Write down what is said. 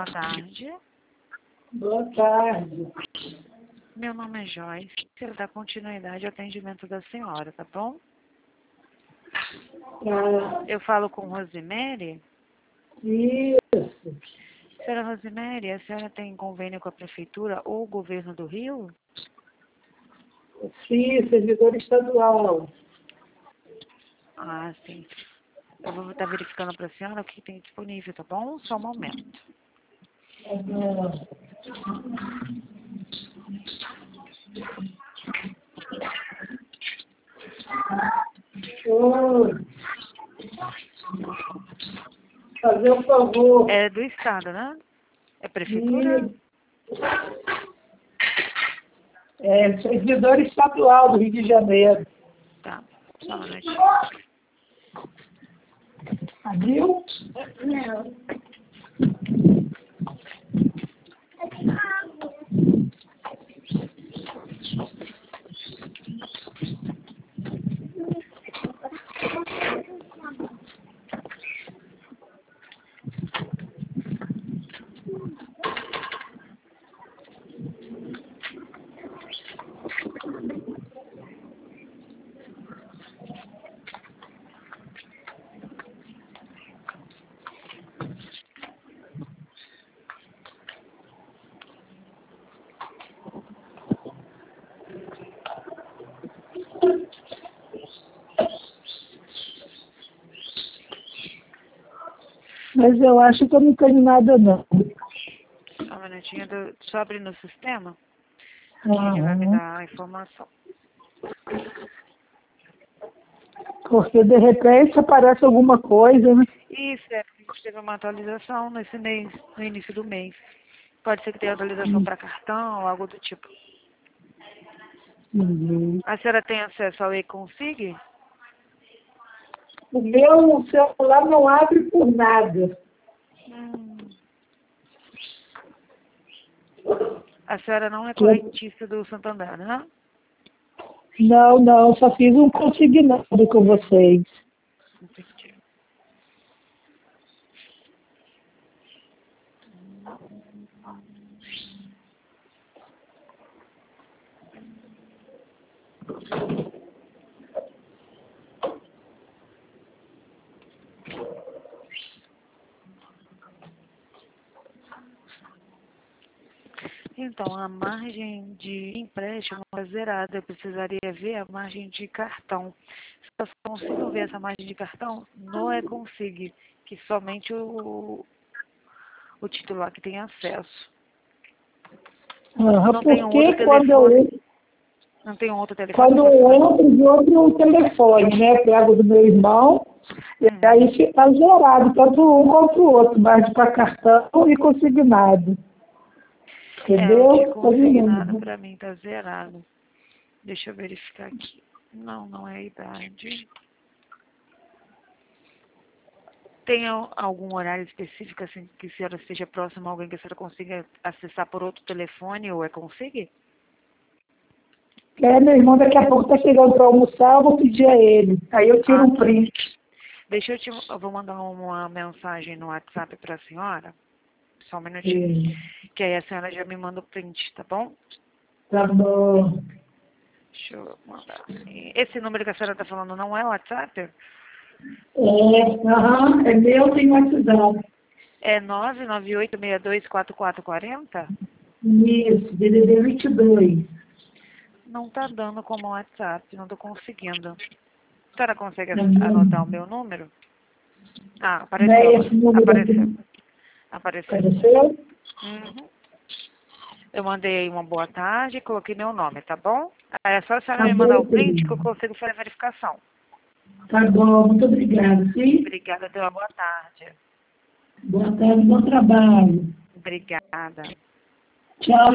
boa tarde. Boa tarde. Meu nome é Joyce. Quero dar continuidade ao atendimento da senhora, tá bom? Eu falo com Rosemary. Isso. Senhora Rosemary, a senhora tem convênio com a prefeitura ou o governo do Rio? Sim, servidor estadual. Ah, sim. Eu vou estar verificando para a senhora o que tem disponível, tá bom? Só um momento. Oi. Fazer um favor. É do estado, né? É prefeitura? É servidor estadual do Rio de Janeiro. Tá, só um minutinho. Abriu? Não. Mas eu acho que eu não tenho nada, não. Só um minutinho, só abrir no sistema. Ele vai me dar a informação. Porque de repente aparece alguma coisa, né? Isso, a gente teve uma atualização nesse mês, no início do mês. Pode ser que tenha atualização para cartão ou algo do tipo. A senhora tem acesso ao e-Consig? O meu celular não abre por nada. A senhora não é correntista do Santander, né? Não, só fiz um consignado com vocês. Entendi. Então, a margem de empréstimo é zerada. Eu precisaria ver a margem de cartão. Só consigo ver essa margem de cartão no e-Consig, que somente o titular que tem acesso. Não tem um outro telefone. Não tem um outro telefone? Quando eu entro de outro telefone, né? Pego do meu irmão, e aí fica zerado, tanto um quanto o outro, mas para cartão e consignado. Entendeu? O de consignado para mim tá zerado. Deixa eu verificar aqui. Não é a idade. Tem algum horário específico, assim, que a senhora esteja próxima a alguém que a senhora consiga acessar por outro telefone ou consegue? Meu irmão daqui a pouco está chegando para almoçar, eu vou pedir a ele. Aí eu tiro um print. Deixa eu vou mandar uma mensagem no WhatsApp para a senhora. Só um minutinho. Que aí a senhora já me manda o print, tá bom? Tá bom. Deixa eu mandar. Esse número que a senhora está falando não é o WhatsApp? É meu, tem WhatsApp. É 998624440? Isso, DDD 22. Não tá dando como WhatsApp, não tô conseguindo. A senhora consegue anotar o meu número? Ah, apareceu. Apareceu? Uhum. Eu mandei uma boa tarde e coloquei meu nome, tá bom? Aí é só a senhora me mandar o print que eu consigo fazer a verificação. Tá bom, muito obrigada, sim? Obrigada, tenha uma boa tarde. Boa tarde, bom trabalho. Obrigada. Tchau.